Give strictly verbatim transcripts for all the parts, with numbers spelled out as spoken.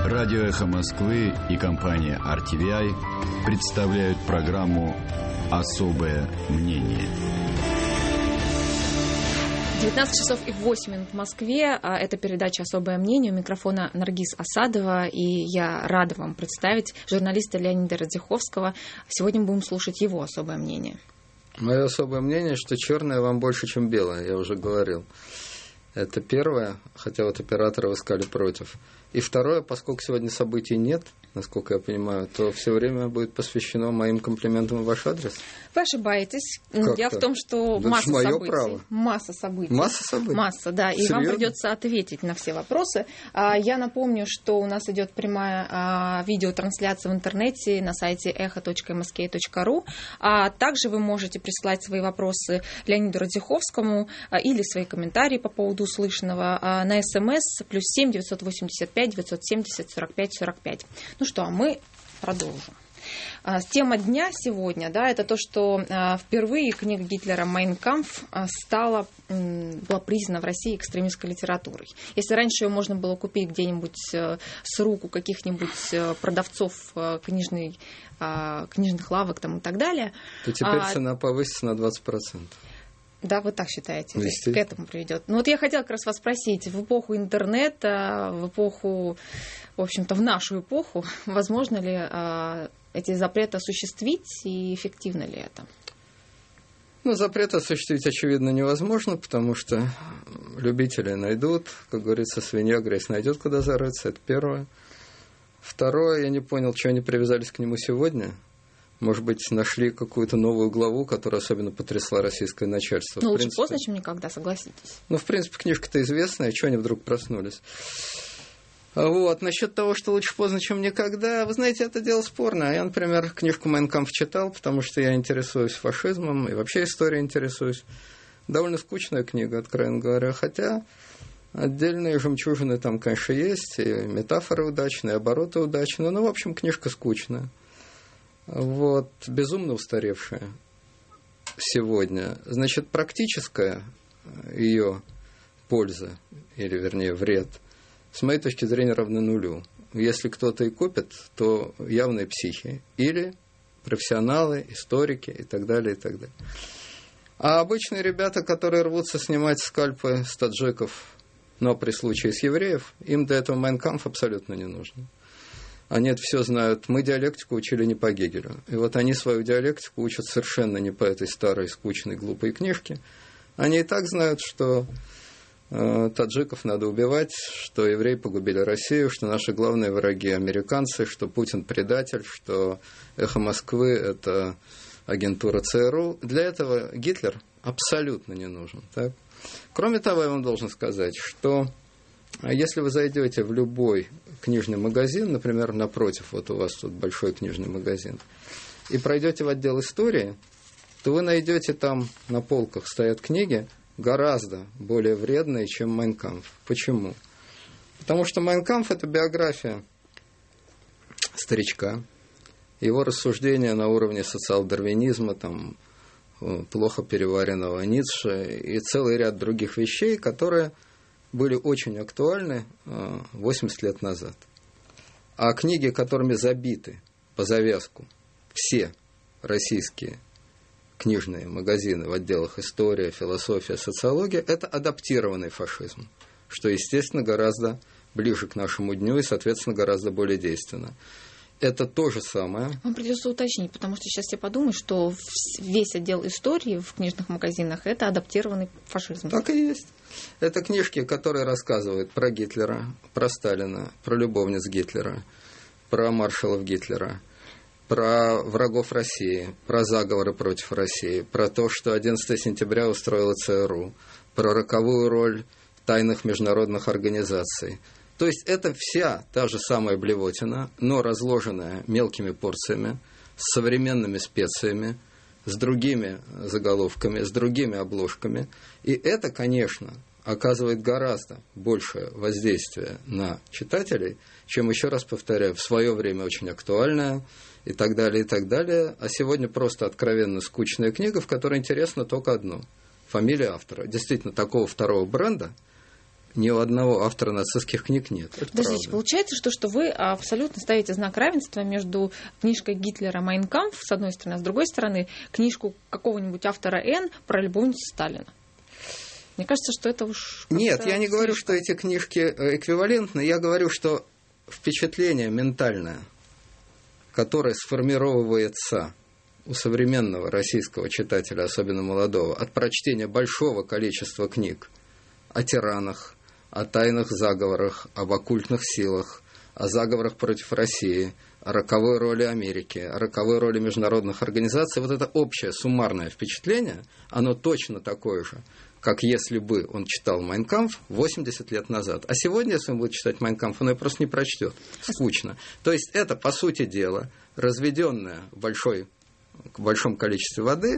Радио «Эхо Москвы» и компания ар ти ви ай представляют программу «Особое мнение». девятнадцать часов и восемь минут в Москве. Это передача «Особое мнение». У микрофона Наргиз Асадова. И я рада вам представить журналиста Леонида Радзиховского. Сегодня мы будем слушать его особое мнение. Мое особое мнение, что черное вам больше, чем белое, я уже говорил. Это первое, хотя вот операторы вы сказали против. И второе, поскольку сегодня событий нет, насколько я понимаю, то все время будет посвящено моим комплиментам в ваш адрес. Вы ошибаетесь. Как Дело так? в том, что Да масса это мое событий. право. Масса событий. Масса событий? Масса, да. И Серьезно? вам придется ответить на все вопросы. Я напомню, что у нас идет прямая видеотрансляция в интернете на сайте эхо точка эм эс кей точка ру. А также вы можете присылать свои вопросы Леониду Радзиховскому или свои комментарии по поводу услышанного на смс плюс семь девятьсот восемьдесят пять девятьсот семьдесят сорок пять сорок пять. Ну что, а мы продолжим. Тема дня сегодня, да, это то, что впервые книга Гитлера «Майн кампф» стала, была признана в России экстремистской литературой. Если раньше ее можно было купить где-нибудь с рук у каких-нибудь продавцов книжной, книжных лавок там, и так далее, то теперь а... цена повысится на двадцать процентов. Да, вы так считаете, то есть к этому приведет. Ну вот я хотела как раз вас спросить, в эпоху интернета, в эпоху, в общем-то, в нашу эпоху, возможно ли а, эти запреты осуществить и эффективно ли это? Ну, запрет осуществить, очевидно, невозможно, потому что любители найдут, как говорится, свинья грязь найдет, куда зарыться, это первое. Второе, я не понял, чего они привязались к нему сегодня. Может быть, нашли какую-то новую главу, которая особенно потрясла российское начальство. Ну, в лучше принципе, поздно, чем никогда, согласитесь. Ну, в принципе, книжка-то известная, чего они вдруг проснулись. Вот, насчет того, что лучше поздно, чем никогда, вы знаете, это дело спорное. Я, например, книжку «Майн кампф» читал, потому что я интересуюсь фашизмом и вообще историей интересуюсь. Довольно скучная книга, откровенно говоря, хотя отдельные жемчужины там, конечно, есть, и метафоры удачные, и обороты удачные, но, в общем, книжка скучная. Вот, безумно устаревшая сегодня. Значит, практическая ее польза, или, вернее, вред, с моей точки зрения, равна нулю. Если кто-то и купит, то явные психи. Или профессионалы, историки и так далее, и так далее. А обычные ребята, которые рвутся снимать скальпы с таджиков, но при случае с евреев, им до этого «Майн кампф» абсолютно не нужно. Они это все знают. Мы диалектику учили не по Гегелю. И вот они свою диалектику учат совершенно не по этой старой, скучной, глупой книжке. Они и так знают, что э, таджиков надо убивать, что евреи погубили Россию, что наши главные враги американцы, что Путин предатель, что «Эхо Москвы» — это агентура ЦРУ. Для этого Гитлер абсолютно не нужен. Так? Кроме того, я вам должен сказать, что если вы зайдете в любой книжный магазин, например, напротив, вот у вас тут большой книжный магазин, и пройдете в отдел истории, то вы найдете там на полках стоят книги гораздо более вредные, чем «Майн кампф». Почему? Потому что «Майн кампф» — это биография старичка, его рассуждения на уровне социал-дарвинизма, там, плохо переваренного Ницше и целый ряд других вещей, которые были очень актуальны восемьдесят лет назад. А книги, которыми забиты по завязку все российские книжные магазины в отделах история, философия, социология, это адаптированный фашизм, что, естественно, гораздо ближе к нашему дню и, соответственно, гораздо более действенно. Это то же самое. Вам придется уточнить, потому что сейчас я подумаю, что весь отдел истории в книжных магазинах – это адаптированный фашизм. Так и есть. Это книжки, которые рассказывают про Гитлера, про Сталина, про любовниц Гитлера, про маршалов Гитлера, про врагов России, про заговоры против России, про то, что одиннадцатого сентября устроила ЦРУ, про роковую роль тайных международных организаций. То есть это вся та же самая блевотина, но разложенная мелкими порциями, с современными специями, с другими заголовками, с другими обложками. И это, конечно, оказывает гораздо большее воздействие на читателей, чем, еще раз повторяю, в свое время очень актуальная и так далее, и так далее. А сегодня просто откровенно скучная книга, в которой интересно только одно – фамилия автора. Действительно, такого второго бренда ни у одного автора нацистских книг нет. Это Подождите, правда. Получается, что, что вы абсолютно ставите знак равенства между книжкой Гитлера «Майн кампф» с одной стороны, а с другой стороны книжку какого-нибудь автора Н про любовницу Сталина. Мне кажется, что это уж... Нет, я не говорю, слишком. что эти книжки эквивалентны. Я говорю, что впечатление ментальное, которое сформировывается у современного российского читателя, особенно молодого, от прочтения большого количества книг о тиранах, о тайных заговорах, об оккультных силах, о заговорах против России, о роковой роли Америки, о роковой роли международных организаций, вот это общее суммарное впечатление, оно точно такое же, как если бы он читал «Майн кампф» восемьдесят лет назад. А сегодня, если он будет читать «Майн кампф», он ее просто не прочтет. Скучно. То есть это, по сути дела, разведенное в большой, в большом количестве воды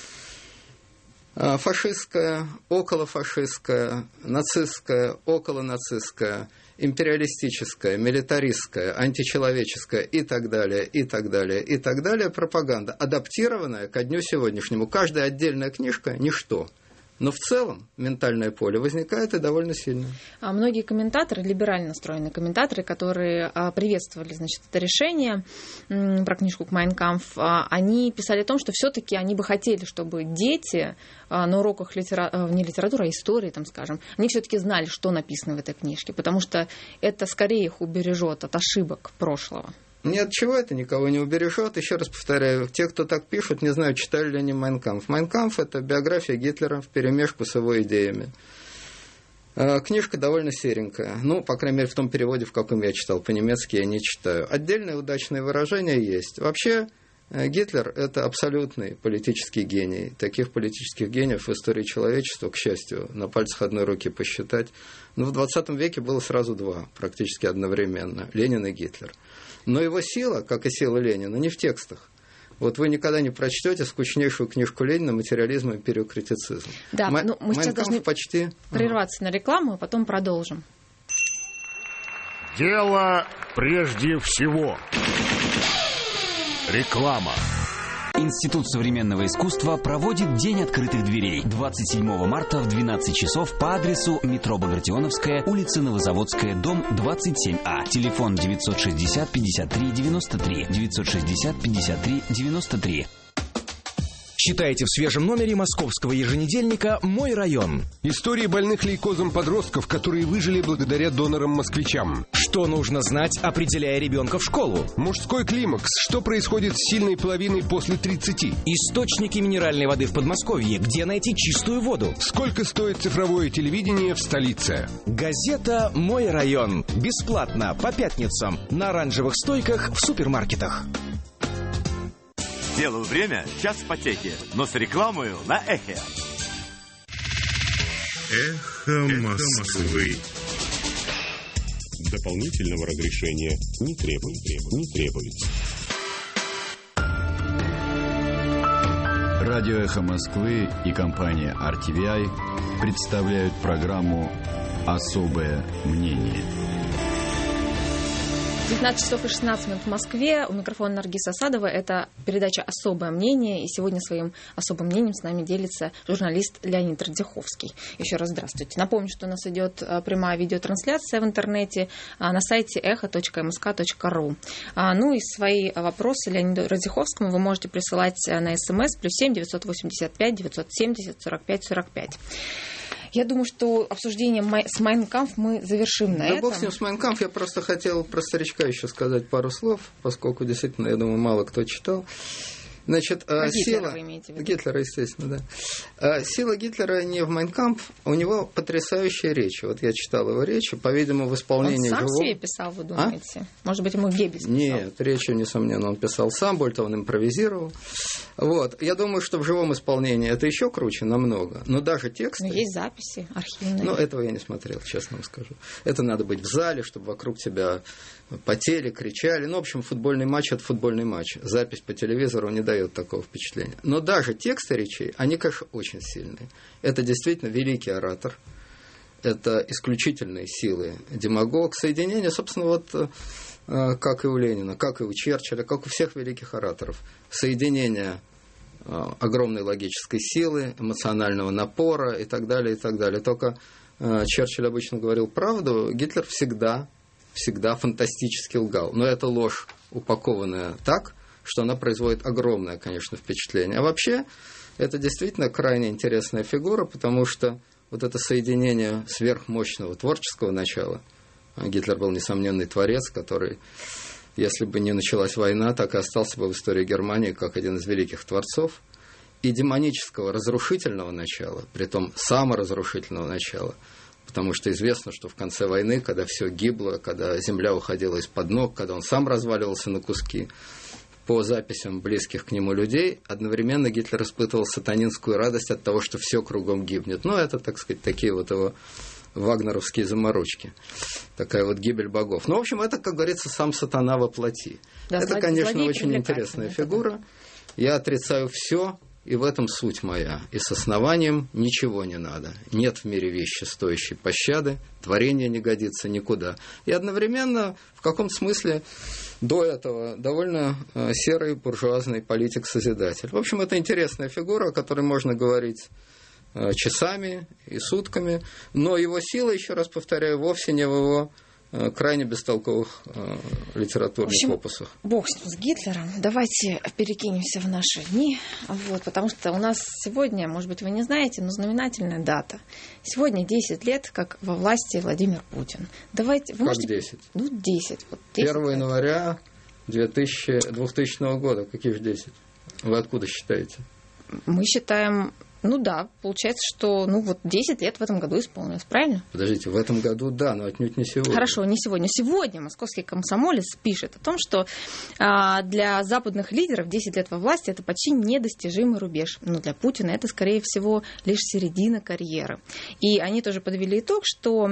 фашистская, околофашистская, нацистская, околонацистская, империалистическая, милитаристская, античеловеческая и так далее, и так далее, и так далее пропаганда, адаптированная ко дню сегодняшнему. Каждая отдельная книжка – ничто. Но в целом ментальное поле возникает и довольно сильно. А многие комментаторы, либерально настроенные комментаторы, которые приветствовали, значит, это решение про книжку «Майн кампф», они писали о том, что все-таки они бы хотели, чтобы дети на уроках литера... не литературы, а истории, там, скажем, они все-таки знали, что написано в этой книжке, потому что это скорее их убережет от ошибок прошлого. Ни от чего это никого не убережет. Еще раз повторяю, те, кто так пишут, не знаю, читали ли они «Майн кампф». «Майн кампф» – это биография Гитлера вперемешку с его идеями. Книжка довольно серенькая. Ну, по крайней мере, в том переводе, в каком я читал. По-немецки я не читаю. Отдельные удачные выражения есть. Вообще, Гитлер – это абсолютный политический гений. Таких политических гениев в истории человечества, к счастью, на пальцах одной руки посчитать. Но в двадцатом веке было сразу два, практически одновременно – Ленин и Гитлер. Но его сила, как и сила Ленина, не в текстах. Вот вы никогда не прочтете скучнейшую книжку Ленина «Материализм и империокритицизм». Да, М- но мы сейчас должны почти... прерваться ага. на рекламу, а потом продолжим. Дело прежде всего. Реклама. Институт современного искусства проводит День открытых дверей двадцать седьмого марта в двенадцать часов по адресу метро Багратионовская, улица Новозаводская, дом двадцать семь А. Телефон девятьсот шестьдесят пятьдесят три девяносто три, девятьсот шестьдесят пятьдесят три девяносто три. Читайте в свежем номере московского еженедельника «Мой район». Истории больных лейкозом подростков, которые выжили благодаря донорам-москвичам. Что нужно знать, определяя ребенка в школу? Мужской климакс. Что происходит с сильной половиной после тридцати? Источники минеральной воды в Подмосковье. Где найти чистую воду? Сколько стоит цифровое телевидение в столице? Газета «Мой район». Бесплатно по пятницам на оранжевых стойках в супермаркетах. Делаю время час в потеке, но с рекламою на Эхе. Эхо Москвы. Дополнительного разрешения не требует, не требуется. Радио «Эхо Москвы» и компания ар ти ви ай представляют программу «Особое мнение». девятнадцать часов и шестнадцать минут в Москве. У микрофона Наргиз Асадова. Это передача «Особое мнение». И сегодня своим особым мнением с нами делится журналист Леонид Радзиховский. Еще раз здравствуйте. Напомню, что у нас идет прямая видеотрансляция в интернете на сайте эхо точка эм эс ка точка ру. Ну и свои вопросы Леониду Радзиховскому вы можете присылать на смс плюс семь девятьсот восемьдесят пять девятьсот семьдесят сорок пять сорок пять. Я думаю, что обсуждение с «Майн кампф» мы завершим на да этом. Да бог с ним, с «Майн кампф». Я просто хотел про старичка еще сказать пару слов, поскольку действительно, я думаю, мало кто читал. Значит, Про сила... Гитлера вы имеете в виду? Гитлера, естественно, да. Сила Гитлера не в «Майн кампф», у него потрясающая речь. Вот я читал его речь, по-видимому, в исполнении Он сам живого... себе писал, вы думаете? А? Может быть, ему Геббельс писал? Нет, речью, несомненно, он писал сам, более того, он импровизировал. Вот. Я думаю, что в живом исполнении это еще круче намного, но даже тексты... Но есть записи архивные. Ну, этого я не смотрел, честно вам скажу. Это надо быть в зале, чтобы вокруг тебя потели, кричали. Ну, в общем, футбольный матч – это футбольный матч. Запись по телевизору не дает такого впечатления. Но даже тексты речей, они, конечно, очень сильные. Это действительно великий оратор. Это исключительные силы демагог. Соединение, собственно, вот как и у Ленина, как и у Черчилля, как у всех великих ораторов. Соединение огромной логической силы, эмоционального напора и так далее, и так далее. Только Черчилль обычно говорил правду, Гитлер всегда, всегда фантастически лгал. Но это ложь, упакованная так, что она производит огромное, конечно, впечатление. А вообще, это действительно крайне интересная фигура, потому что вот это соединение сверхмощного творческого начала, Гитлер был несомненный творец, который, если бы не началась война, так и остался бы в истории Германии как один из великих творцов, и демонического разрушительного начала, притом саморазрушительного начала, потому что известно, что в конце войны, когда все гибло, когда земля уходила из-под ног, когда он сам разваливался на куски, по записям близких к нему людей, одновременно Гитлер испытывал сатанинскую радость от того, что все кругом гибнет. Ну, это, так сказать, такие вот его вагнеровские заморочки. Такая вот гибель богов. Ну, в общем, это, как говорится, сам сатана во плоти. Да, это, конечно, очень интересная фигура. Я отрицаю все, и в этом суть моя. И с основанием ничего не надо. Нет в мире вещи, стоящей пощады, творение не годится никуда. И одновременно, в каком-то смысле, до этого довольно серый буржуазный политик-созидатель. В общем, это интересная фигура, о которой можно говорить часами и сутками, но его сила, еще раз повторяю, вовсе не в его крайне бестолковых э, литературных в общем, опусах. Бог с Гитлером. Давайте перекинемся в наши дни. Вот, потому что у нас сегодня, может быть, вы не знаете, но знаменательная дата. Сегодня десять лет, как во власти Владимир Путин. Давайте, вы как можете... десять? Ну, десять. Вот первого января двухтысячного года. Какие же десять? Вы откуда считаете? Мы считаем... Ну да, получается, что ну вот десять лет в этом году исполнилось, правильно? Подождите, в этом году да, но отнюдь не сегодня. Хорошо, не сегодня. Сегодня московский комсомолец пишет о том, что а, для западных лидеров десять лет во власти это почти недостижимый рубеж. Но для Путина это, скорее всего, лишь середина карьеры. И они тоже подвели итог, что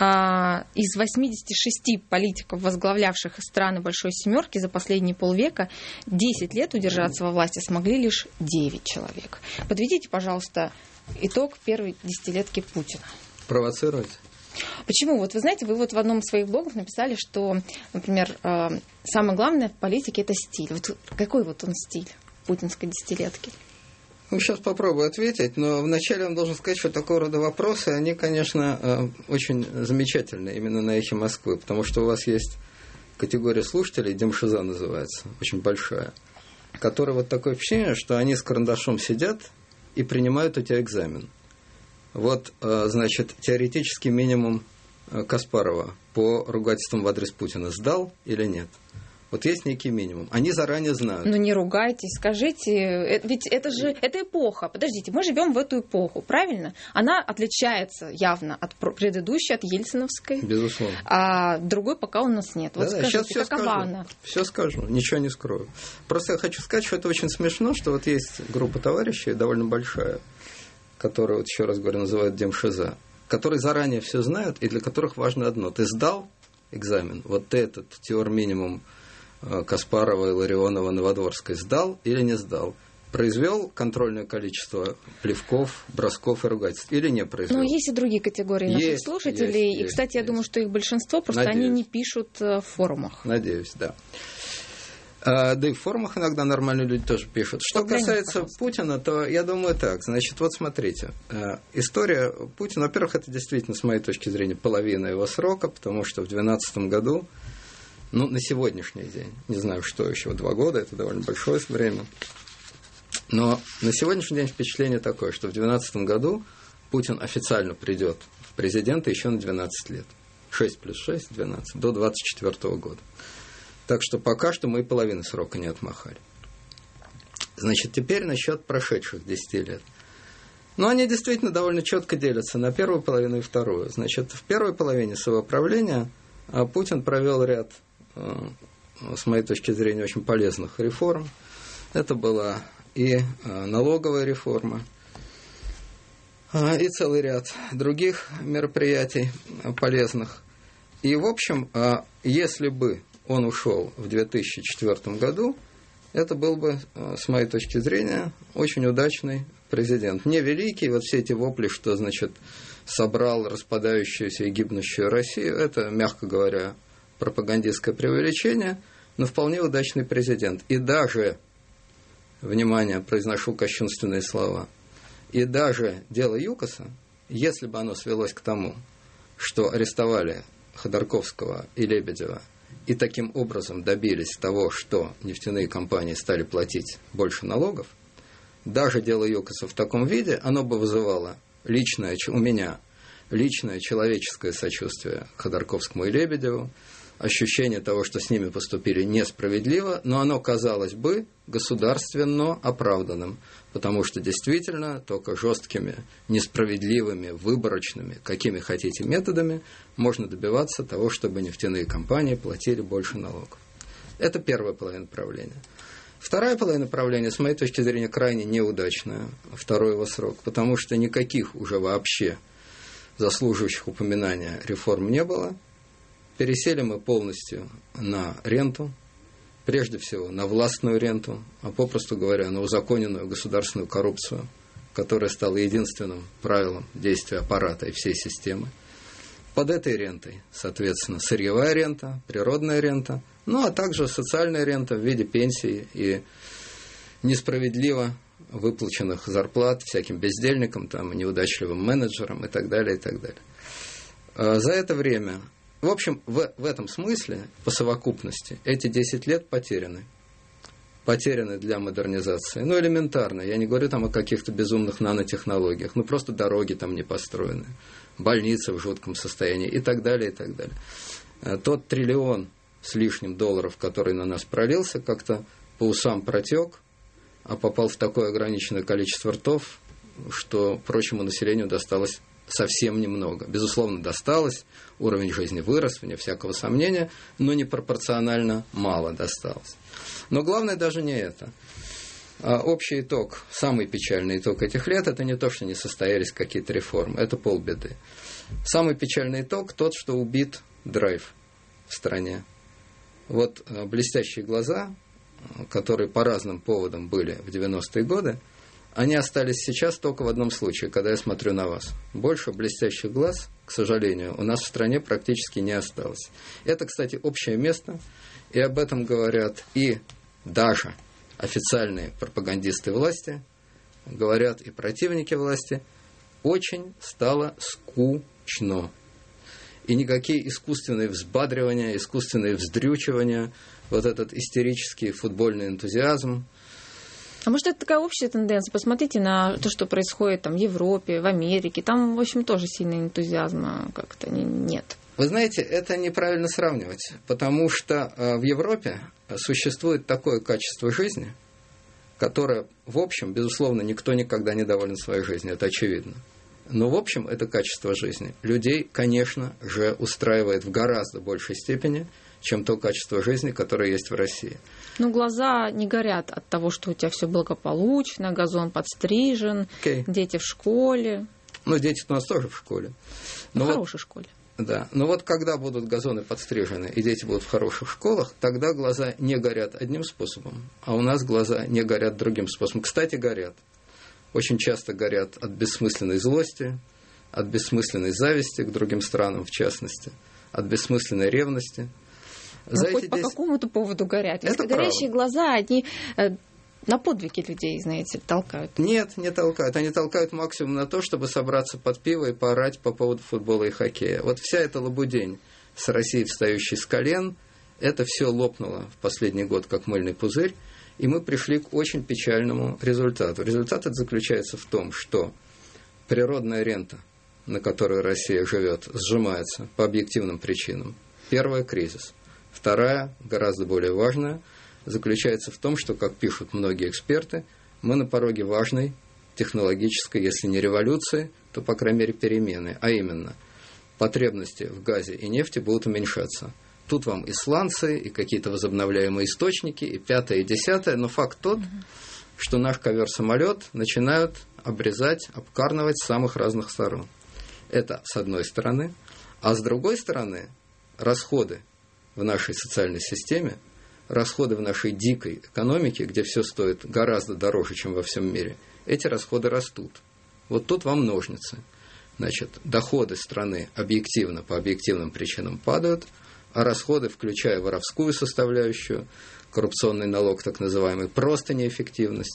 а, из восьмидесяти шести политиков, возглавлявших страны Большой Семерки за последние полвека, десять лет удержаться во власти смогли лишь девять человек. Подведите, пожалуйста, итог первой десятилетки Путина. Провоцировать? Почему? Вот вы знаете, вы вот в одном из своих блогов написали, что, например, самое главное в политике – это стиль. Вот какой вот он стиль путинской десятилетки? Ну, сейчас попробую ответить, но вначале я должен сказать, что такого рода вопросы, они, конечно, очень замечательные именно на «Эхе Москвы», потому что у вас есть категория слушателей, демшиза называется, очень большая, которая вот такое впечатление, что они с карандашом сидят и принимают у тебя экзамен. Вот, значит, теоретический минимум Каспарова по ругательствам в адрес Путина сдал или нет? Вот есть некий минимум. Они заранее знают. Ну не ругайтесь, скажите, ведь это же это эпоха. Подождите, мы живем в эту эпоху, правильно? Она отличается явно от предыдущей, от ельциновской. Безусловно. А другой пока у нас нет. Вот да, скажите, сейчас все какова скажу. она? Все скажу, ничего не скрою. Просто я хочу сказать, что это очень смешно, что вот есть группа товарищей, довольно большая, которая, вот еще раз говорю, называют демшиза, которые заранее все знают и для которых важно одно. Ты сдал экзамен, вот ты этот теор-минимум Каспарова, Илларионова, Новодворской сдал или не сдал? Произвел контрольное количество плевков, бросков и ругательств или не произвел? Ну, есть и другие категории наших есть, слушателей. Есть, и, есть, кстати, я есть. думаю, что их большинство, просто Надеюсь. они не пишут в форумах. Надеюсь, да. А, да и в форумах иногда нормальные люди тоже пишут. Что Поглянем, касается пожалуйста. Путина, то я думаю так. Значит, вот смотрите. История Путина, во-первых, это действительно, с моей точки зрения, половина его срока, потому что в две тысячи двенадцатом году, ну, на сегодняшний день, не знаю, что еще, два года, это довольно большое время, но на сегодняшний день впечатление такое, что в две тысячи двенадцатом году Путин официально придет в президенты еще на двенадцать лет. шесть плюс шесть, двенадцать, до двадцать четвёртого года. Так что пока что мы и половины срока не отмахали. Значит, теперь насчет прошедших десяти лет. Но они действительно довольно четко делятся на первую половину и вторую. Значит, в первой половине своего правления Путин провел ряд, с моей точки зрения, очень полезных реформ. Это была и налоговая реформа, и целый ряд других мероприятий полезных. И, в общем, если бы он ушел в две тысячи четвёртом году, это был бы, с моей точки зрения, очень удачный президент. Не великий, вот все эти вопли, что, значит, собрал распадающуюся и гибнущую Россию, это, мягко говоря, пропагандистское преувеличение, но вполне удачный президент. И даже, внимание, произношу кощунственные слова, и даже дело ЮКОСа, если бы оно свелось к тому, что арестовали Ходорковского и Лебедева и таким образом добились того, что нефтяные компании стали платить больше налогов, даже дело ЮКОСа в таком виде, оно бы вызывало личное, у меня личное человеческое сочувствие к Ходорковскому и Лебедеву, ощущение того, что с ними поступили несправедливо, но оно казалось бы государственно оправданным, потому что действительно только жесткими, несправедливыми, выборочными, какими хотите методами, можно добиваться того, чтобы нефтяные компании платили больше налогов. Это первая половина правления. Вторая половина правления, с моей точки зрения, крайне неудачная, второй его срок, потому что никаких уже вообще заслуживающих упоминания реформ не было. Пересели мы полностью на ренту, прежде всего на властную ренту, а попросту говоря, на узаконенную государственную коррупцию, которая стала единственным правилом действия аппарата и всей системы. Под этой рентой, соответственно, сырьевая рента, природная рента, ну а также социальная рента в виде пенсий и несправедливо выплаченных зарплат всяким бездельникам, там, неудачливым менеджерам и так далее, и так далее. За это время, в общем, в, в этом смысле, по совокупности, эти десять лет потеряны. Потеряны для модернизации. Ну, элементарно. Я не говорю там о каких-то безумных нанотехнологиях. Ну, просто дороги там не построены. Больницы в жутком состоянии и так далее, и так далее. Тот триллион с лишним долларов, который на нас пролился, как-то по усам протек, а попал в такое ограниченное количество ртов, что прочему населению досталось совсем немного. Безусловно, досталось, уровень жизни вырос, вне всякого сомнения, но непропорционально мало досталось. Но главное даже не это. А общий итог, самый печальный итог этих лет, это не то, что не состоялись какие-то реформы, это полбеды. Самый печальный итог тот, что убит драйв в стране. Вот блестящие глаза, которые по разным поводам были в девяностые годы, они остались сейчас только в одном случае, когда я смотрю на вас. Больше блестящих глаз, к сожалению, у нас в стране практически не осталось. Это, кстати, общее место, и об этом говорят и даже официальные пропагандисты власти, говорят и противники власти. Очень стало скучно. И никакие искусственные взбадривания, искусственные вздрючивания, вот этот истерический футбольный энтузиазм. А может, это такая общая тенденция? Посмотрите на то, что происходит там в Европе, в Америке. Там, в общем, тоже сильного энтузиазма как-то нет. Вы знаете, это неправильно сравнивать, потому что в Европе существует такое качество жизни, которое, в общем, безусловно, никто никогда не доволен своей жизнью, это очевидно. Но, в общем, это качество жизни людей, конечно же, устраивает в гораздо большей степени, чем то качество жизни, которое есть в России. Ну, глаза не горят от того, что у тебя все благополучно, газон подстрижен, okay. Дети в школе. Ну, дети у нас тоже в школе. Но в вот, хорошей школе. Да, но вот когда будут газоны подстрижены и дети будут в хороших школах, тогда глаза не горят одним способом, а у нас глаза не горят другим способом. Кстати, горят. Очень часто горят от бессмысленной злости, от бессмысленной зависти к другим странам, в частности, от бессмысленной ревности. Ну, хоть десять... по какому-то поводу горят. Если горящие глаза, они на подвиги людей, знаете, толкают. Нет, не толкают. Они толкают максимум на то, чтобы собраться под пиво и поорать по поводу футбола и хоккея. Вот вся эта лабудень с Россией, встающей с колен, это все лопнуло в последний год, как мыльный пузырь, и мы пришли к очень печальному результату. Результат этот заключается в том, что природная рента, на которой Россия живет, сжимается по объективным причинам. Первый кризис. Вторая, гораздо более важная, заключается в том, что, как пишут многие эксперты, мы на пороге важной технологической, если не революции, то, по крайней мере, перемены. А именно, потребности в газе и нефти будут уменьшаться. Тут вам и сланцы, и какие-то возобновляемые источники, и пятое, и десятое. Но факт тот, что наш ковер-самолет начинают обрезать, обкарнывать с самых разных сторон. Это с одной стороны. А с другой стороны, расходы в нашей социальной системе, расходы в нашей дикой экономике, где все стоит гораздо дороже, чем во всем мире, эти расходы растут. Вот тут вам ножницы. Значит, доходы страны объективно, по объективным причинам падают, а расходы, включая воровскую составляющую, коррупционный налог так называемый, просто неэффективность,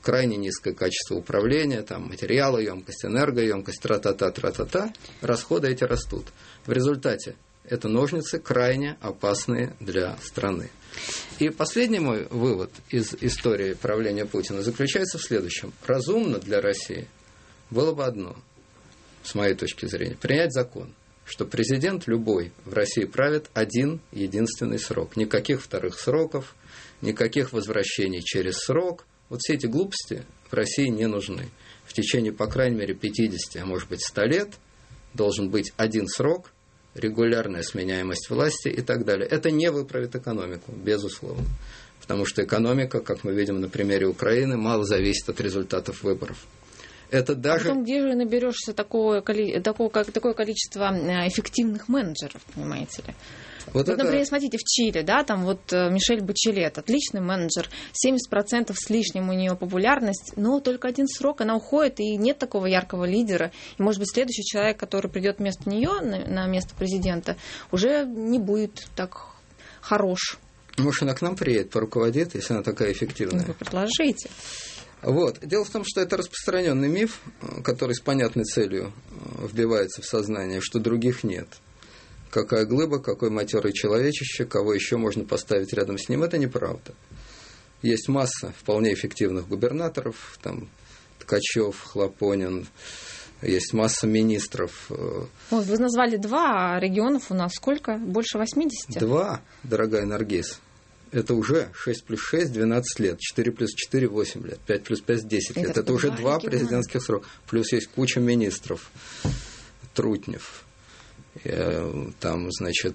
крайне низкое качество управления, там, материалоемкость, энергоемкость, тра-та-та, тра-та-та, расходы эти растут. В результате это ножницы крайне опасные для страны. И последний мой вывод из истории правления Путина заключается в следующем. Разумно для России было бы одно, с моей точки зрения, принять закон, что президент любой в России правит один единственный срок. Никаких вторых сроков, никаких возвращений через срок. Вот все эти глупости в России не нужны. В течение, по крайней мере, пятидесяти, а может быть, ста лет должен быть один срок, регулярная сменяемость власти и так далее. Это не выправит экономику, безусловно. Потому что экономика, как мы видим на примере Украины, мало зависит от результатов выборов. Это даже... А потом где же наберешься такое, такое, такое количество эффективных менеджеров, понимаете ли? Вот, вот это... например, смотрите, в Чили, да, там вот Мишель Бачелет, отличный менеджер, семьдесят процентов с лишним у нее популярность, но только один срок, она уходит, и нет такого яркого лидера. И, может быть, следующий человек, который придет вместо нее на, на место президента, уже не будет так хорош. Может, она к нам приедет, поруководит, если она такая эффективная? Вы предложите. Вот. Дело в том, что это распространенный миф, который с понятной целью вбивается в сознание, что других нет. Какая глыба, какой матерый человечище, кого еще можно поставить рядом с ним, это неправда. Есть масса вполне эффективных губернаторов, там Ткачев, Хлопонин, есть масса министров. Ой, вы назвали два, а регионов у нас сколько? Больше восьмидесяти? Два, дорогая Наргиз. Это уже шесть плюс шесть, двенадцать лет, четыре плюс четыре, восемь лет, пять плюс пять, десять лет. Это, это уже два региона. Президентских срока. Плюс есть куча министров. Трутнев. Там, значит,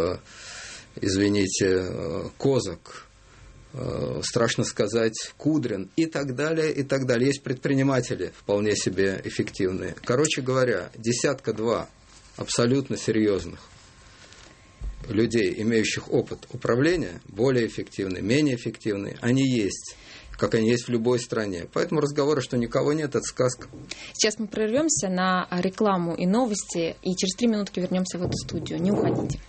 извините, Козак, страшно сказать, Кудрин и так далее, и так далее. Есть предприниматели вполне себе эффективные. Короче говоря, десятка-два абсолютно серьезных людей, имеющих опыт управления, более эффективные, менее эффективные, они есть, как они есть в любой стране. Поэтому разговоры, что никого нет, это сказка. Сейчас мы прервемся на рекламу и новости, и через три минутки вернемся в эту студию. Не уходите.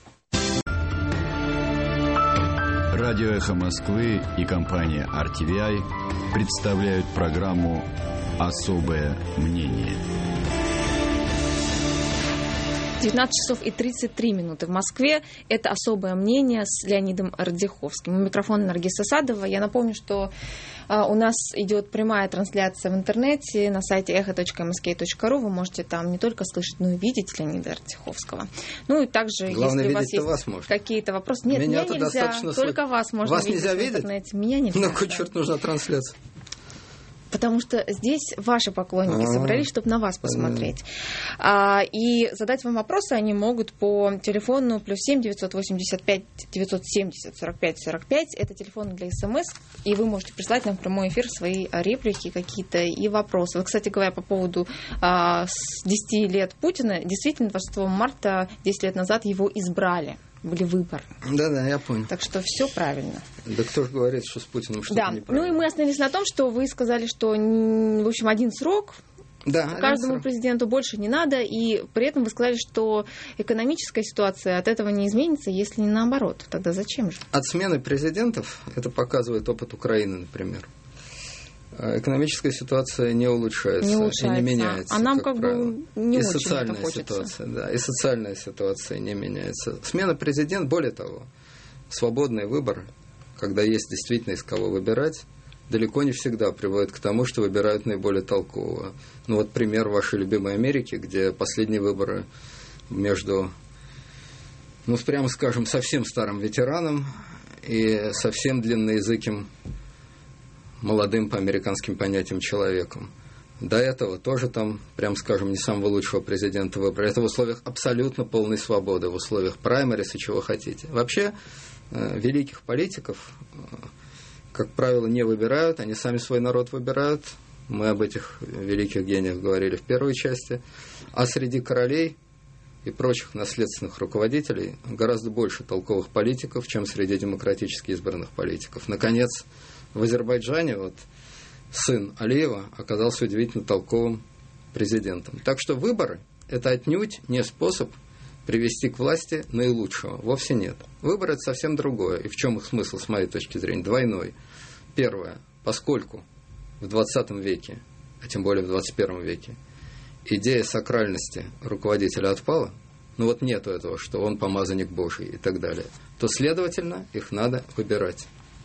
Радио «Эхо Москвы» и компания ар ти ви ай представляют программу «Особое мнение». девятнадцать часов и тридцать три минуты в Москве. Это «Особое мнение» с Леонидом Радзиховским. У микрофона Наргиз Асадова. Я напомню, что а, у нас идет прямая трансляция в интернете на сайте эхо точка эм эс кей точка ру. Вы можете там не только слышать, но и видеть Леонида Радзиховского. Ну и также, главное, если у вас есть вас какие-то вопросы... Нет, меня, меня нельзя, только слышать. Вас можно вас видеть нельзя в интернете. Видеть? Меня нельзя. Ну, какой да. черт нужна трансляция? Потому что здесь ваши поклонники А-а-а. собрались, чтобы на вас посмотреть. А, и задать вам вопросы они могут по телефону плюс семь девятьсот восемьдесят пять девятьсот семьдесят сорок пять сорок пять. Это телефон для СМС. И вы можете прислать нам в прямой эфир свои реплики какие-то и вопросы. Вот, кстати говоря, по поводу а, с десяти лет Путина. Действительно, двадцать шестого марта, десять лет назад, его избрали. Были выборы. Да-да, я понял. Так что все правильно. Да кто же говорит, что с Путиным что-то да. неправильно. Ну и мы остановились на том, что вы сказали, что, в общем, один срок да, каждому один президенту больше не надо, и при этом вы сказали, что экономическая ситуация от этого не изменится, если не наоборот. Тогда зачем же? От смены президентов, это показывает опыт Украины, например, экономическая ситуация не улучшается, не улучшается. И не меняется. А нам как, как правило. бы не и очень социальная это хочется. ситуация, да, и социальная ситуация не меняется. Смена президента, более того, свободные выборы, когда есть действительно из кого выбирать, далеко не всегда приводит к тому, что выбирают наиболее толкового. Ну вот пример вашей любимой Америки, где последние выборы между, ну прямо скажем, совсем старым ветераном и совсем длинноязыким молодым по американским понятиям человеком. До этого тоже там, прям скажем, не самого лучшего президента выбрали. Это в условиях абсолютно полной свободы, в условиях праймерис и чего хотите. Вообще, э, великих политиков, э, как правило, не выбирают, они сами свой народ выбирают. Мы об этих великих гениях говорили в первой части. А среди королей и прочих наследственных руководителей гораздо больше толковых политиков, чем среди демократически избранных политиков. Наконец, в Азербайджане вот сын Алиева оказался удивительно толковым президентом. Так что выборы – это отнюдь не способ привести к власти наилучшего. Вовсе нет. Выборы – это совсем другое. И в чем их смысл, с моей точки зрения? Двойной. Первое. Поскольку в двадцатом веке, а тем более в двадцать первом веке, идея сакральности руководителя отпала, ну вот нету этого, что он помазанник Божий и так далее, то, следовательно, их надо выбирать.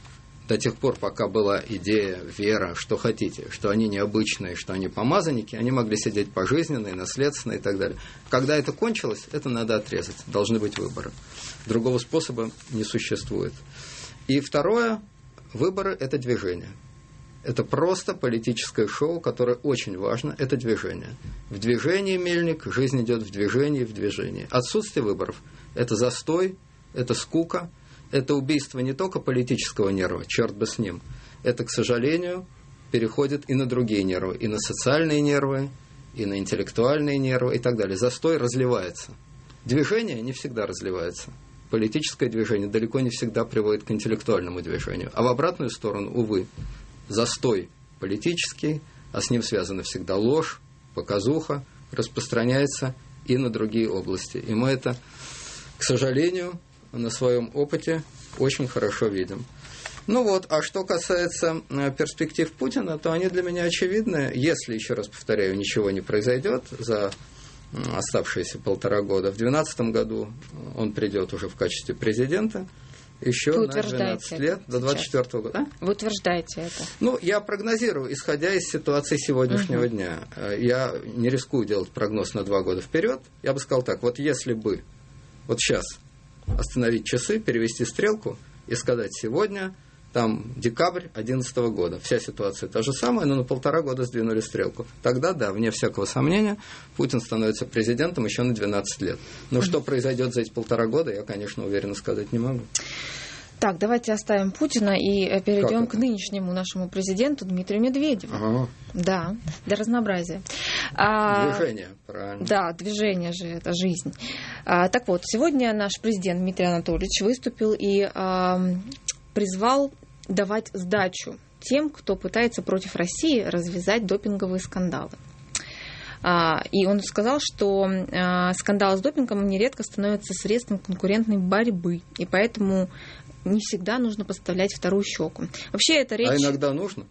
До тех пор, пока была идея, вера, что хотите, что они необычные, что они помазанники, они могли сидеть пожизненно, наследственно и так далее. Когда это кончилось, это надо отрезать. Должны быть выборы. Другого способа не существует. И второе, выборы – это движение. Это просто политическое шоу, которое очень важно, это движение. В движении, мельник, жизнь идет в движении, в движении. Отсутствие выборов – это застой, это скука, это убийство не только политического нерва, черт бы с ним. Это, к сожалению, переходит и на другие нервы, и на социальные нервы, и на интеллектуальные нервы и так далее. Застой разливается. Движение не всегда разливается. Политическое движение далеко не всегда приводит к интеллектуальному движению. А в обратную сторону, увы, застой политический, а с ним связана всегда ложь, показуха, распространяется и на другие области. И мы это, к сожалению, на своем опыте очень хорошо видим. Ну вот, а что касается перспектив Путина, то они для меня очевидны. Если, еще раз повторяю, ничего не произойдет за оставшиеся полтора года, в две тысячи двенадцатом году он придет уже в качестве президента, еще Вы на двенадцать лет, до двадцать четвёртого года. А? Вы утверждаете это? Ну, я прогнозирую, исходя из ситуации сегодняшнего угу. дня. Я не рискую делать прогноз на два года вперед. Я бы сказал так, вот если бы вот сейчас остановить часы, перевести стрелку и сказать сегодня, там, декабрь две тысячи одиннадцатого года. Вся ситуация та же самая, но на полтора года сдвинули стрелку. Тогда, да, вне всякого сомнения, Путин становится президентом еще на двенадцать лет. Но что произойдет за эти полтора года, я, конечно, уверенно сказать не могу. Так, давайте оставим Путина и перейдем к нынешнему нашему президенту Дмитрию Медведеву. Ага. Да, для разнообразия. Движение, а, правильно. Да, движение же, это жизнь. А, так вот, сегодня наш президент Дмитрий Анатольевич выступил и а, призвал давать сдачу тем, кто пытается против России развязать допинговые скандалы. А, и он сказал, что а, скандалы с допингом нередко становятся средством конкурентной борьбы, и поэтому не всегда нужно подставлять вторую щеку. Вообще это речь... А иногда нужно?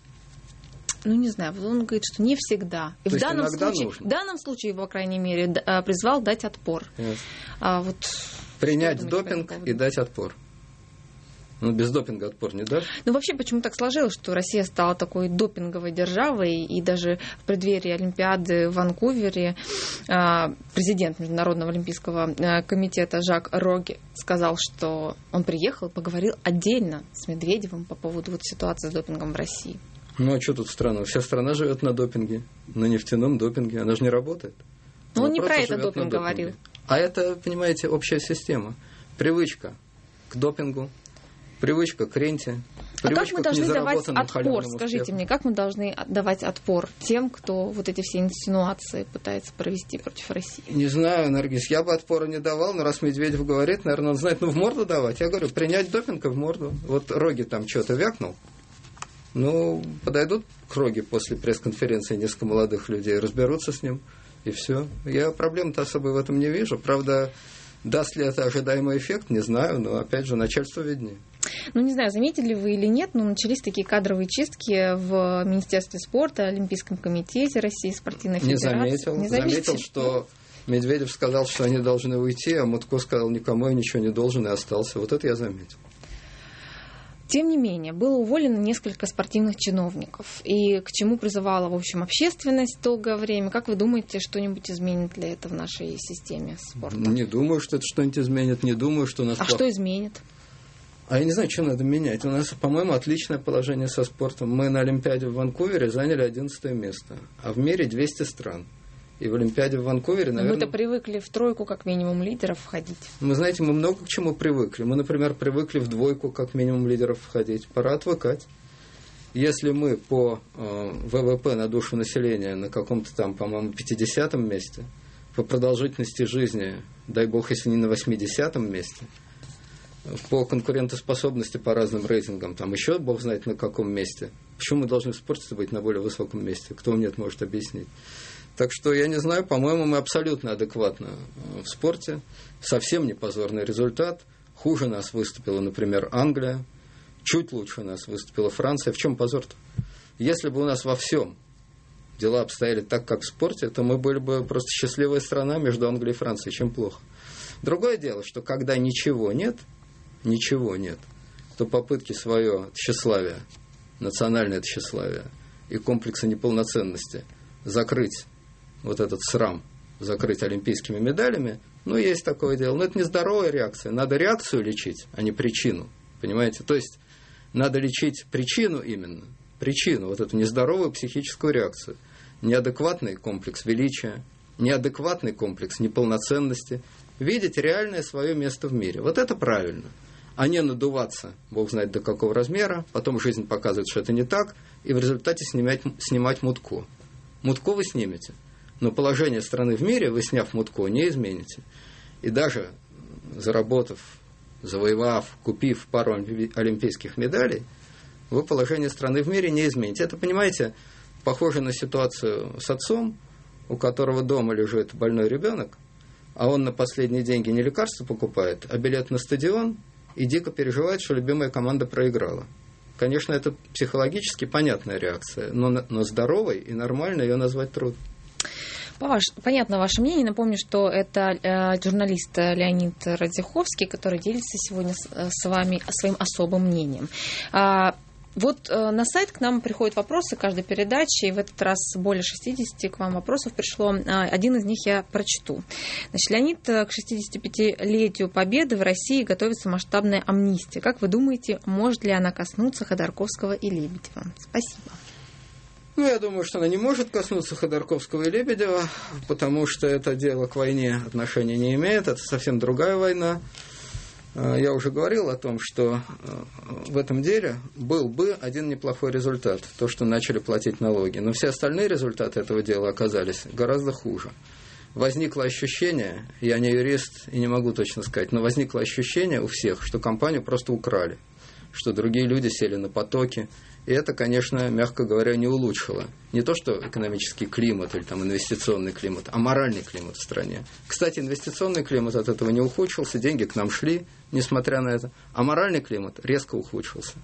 Ну, не знаю, он говорит, что не всегда. И в данном, случае, в данном случае, по крайней мере, призвал дать отпор. А вот принять допинг и дать отпор. Ну, без допинга отпор не дашь? Ну, вообще, почему так сложилось, что Россия стала такой допинговой державой, и даже в преддверии Олимпиады в Ванкувере президент Международного олимпийского комитета Жак Роге сказал, что он приехал и поговорил отдельно с Медведевым по поводу вот ситуации с допингом в России. Ну, а что тут странного? Вся страна живет на допинге, на нефтяном допинге, она же не работает. Но он не про это допинг говорил. А это, понимаете, общая система. Привычка к допингу, привычка к ренте. А как мы должны давать отпор? Скажите мне, как мы должны давать отпор тем, кто вот эти все инсинуации пытается провести против России? Не знаю, Наргиз, я бы отпора не давал, но раз Медведев говорит, наверное, он знает, ну, в морду давать. Я говорю, принять допинг и в морду. Вот Роги там что-то вякнул. Ну, подойдут к Роге после пресс-конференции несколько молодых людей, разберутся с ним, и все. Я проблем-то особой в этом не вижу. Правда, даст ли это ожидаемый эффект, не знаю, но, опять же, начальство виднее. Ну, не знаю, заметили вы или нет, но начались такие кадровые чистки в Министерстве спорта, Олимпийском комитете России, спортивной федерации. Не заметил. Не заметил, что Медведев сказал, что они должны уйти, а Мутко сказал, никому я ничего не должен, и остался. Вот это я заметил. Тем не менее, было уволено несколько спортивных чиновников. И к чему призывала, в общем, общественность долгое время? Как вы думаете, что-нибудь изменит ли это в нашей системе спорта? Не думаю, что это что-нибудь изменит. Не думаю, что у нас... А плохо... что изменит? А я не знаю, что надо менять. У нас, по-моему, отличное положение со спортом. Мы на Олимпиаде в Ванкувере заняли одиннадцатое место. А в мире двести стран. И в Олимпиаде в Ванкувере, наверное... Мы-то привыкли в тройку, как минимум, лидеров входить. Мы, знаете, мы много к чему привыкли. Мы, например, привыкли в двойку, как минимум, лидеров входить. Пора отвыкать. Если мы по э, ВВП на душу населения на каком-то там, по-моему, пятидесятом месте, по продолжительности жизни, дай бог, если не на восьмидесятом месте, по конкурентоспособности по разным рейтингам, там еще бог знает на каком месте. Почему мы должны в спорте быть на более высоком месте? Кто мне это может объяснить? Так что, я не знаю, по-моему, мы абсолютно адекватно в спорте. Совсем не позорный результат. Хуже нас выступила, например, Англия. Чуть лучше нас выступила Франция. В чем позор-то? Если бы у нас во всем дела обстояли так, как в спорте, то мы были бы просто счастливая страна между Англией и Францией, чем плохо. Другое дело, что когда ничего нет, ничего нет, то попытки свое тщеславие, национальное тщеславие и комплексы неполноценности закрыть вот этот срам, закрыть олимпийскими медалями, ну, есть такое дело. Но это нездоровая реакция. Надо реакцию лечить, а не причину. Понимаете? То есть надо лечить причину именно. Причину, вот эту нездоровую психическую реакцию. Неадекватный комплекс величия, неадекватный комплекс неполноценности. Видеть реальное свое место в мире. Вот это правильно. А не надуваться, бог знает до какого размера, потом жизнь показывает, что это не так, и в результате снимать, снимать мутку. Мутку вы снимете, но положение страны в мире вы, сняв мутку, не измените. И даже заработав, завоевав, купив пару олимпийских медалей, вы положение страны в мире не измените. Это, понимаете, похоже на ситуацию с отцом, у которого дома лежит больной ребенок, а он на последние деньги не лекарства покупает, а билет на стадион, и дико переживает, что любимая команда проиграла. Конечно, это психологически понятная реакция, но, но здоровой и нормальной ее назвать трудно. Понятно ваше мнение. Напомню, что это э, журналист Леонид Радзиховский, который делится сегодня с, с вами своим особым мнением. А, вот э, на сайт к нам приходят вопросы каждой передачи, и в этот раз более шестидесяти к вам вопросов пришло. А, один из них я прочту. Значит, Леонид, к шестидесятипятилетию Победы в России готовится масштабная амнистия. Как вы думаете, может ли она коснуться Ходорковского и Лебедева? Спасибо. Ну, я думаю, что она не может коснуться Ходорковского и Лебедева, потому что это дело к войне отношения не имеет, это совсем другая война. Я уже говорил о том, что в этом деле был бы один неплохой результат, то, что начали платить налоги. Но все остальные результаты этого дела оказались гораздо хуже. Возникло ощущение, я не юрист и не могу точно сказать, но возникло ощущение у всех, что компанию просто украли, что другие люди сели на потоки. И это, конечно, мягко говоря, не улучшило. Не то, что экономический климат или там, инвестиционный климат, а моральный климат в стране. Кстати, инвестиционный климат от этого не ухудшился, деньги к нам шли, несмотря на это. А моральный климат резко ухудшился.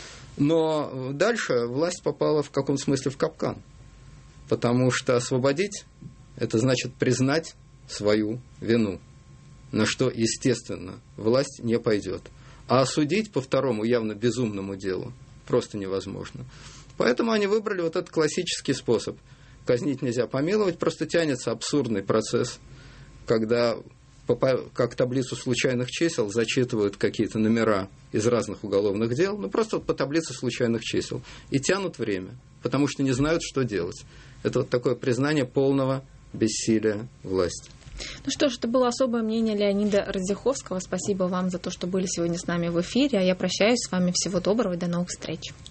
Но дальше власть попала в каком смысле в капкан. Потому что освободить – это значит признать свою вину. На что, естественно, власть не пойдет. А осудить по второму явно безумному делу просто невозможно. Поэтому они выбрали вот этот классический способ. Казнить нельзя помиловать, просто тянется абсурдный процесс, когда как таблицу случайных чисел зачитывают какие-то номера из разных уголовных дел, ну просто вот по таблице случайных чисел, и тянут время, потому что не знают, что делать. Это вот такое признание полного бессилия власти. Ну что ж, это было особое мнение Леонида Радзиховского. Спасибо вам за то, что были сегодня с нами в эфире. А я прощаюсь с вами. Всего доброго и до новых встреч.